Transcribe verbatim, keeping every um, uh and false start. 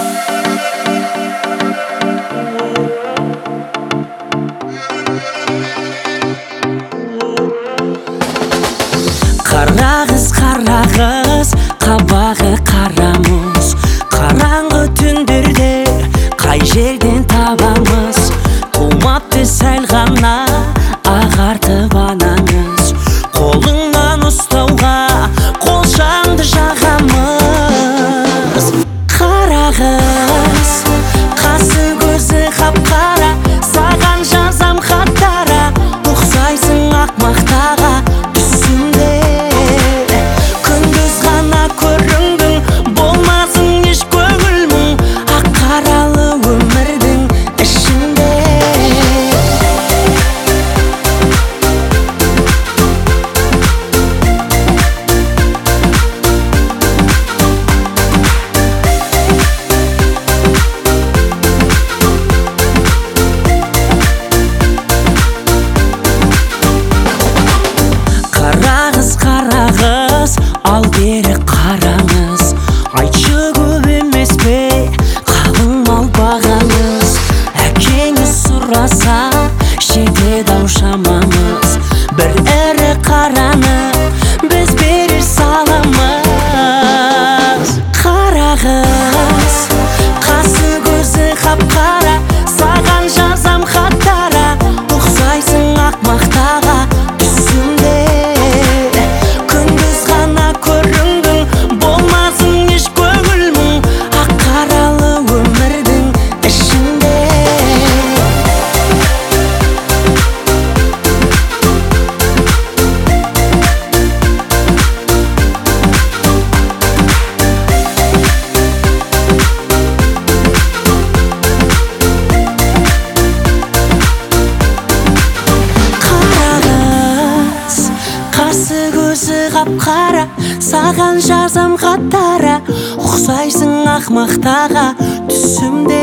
Қарағыз, қарағыз, қабағы қарамыз. Қараңғы түндерде қай жерден табамыз? Тумапты сәл ғана ағартып анаңыз. Қолыңнан ұстауға қолшамды жағамыз. Қарағыз, қасы көзі қап-қара, саған жазам хаттара. Ұқсайсың ақмақтаға түсімде. Күндіз ғана көріндің, болмасын еш көңіл мұң. Ақ қаралы өмірдің ішінде. Қарағыз, қарағыз, ал бері қараңыз. Айтшы көп емес пе қалың мал бағаңыз? Әкеңіз сұраса жетеді-ау шамамыз. Бір ірі қараны біз бере саламыз. Қарағыз, қасы көзі қап-қара, саған жазам хаттара. Ұқсайсың ақмақтаға түсімде. Күндіз ғана көріндің, болмасын еш көңіл мұң. Ақ қаралы өмірдің ішінде. Қарағыз, қасы көзі қап-қара, саған жазам хаттара. Ұқсайсың ақмақтаға түсімде.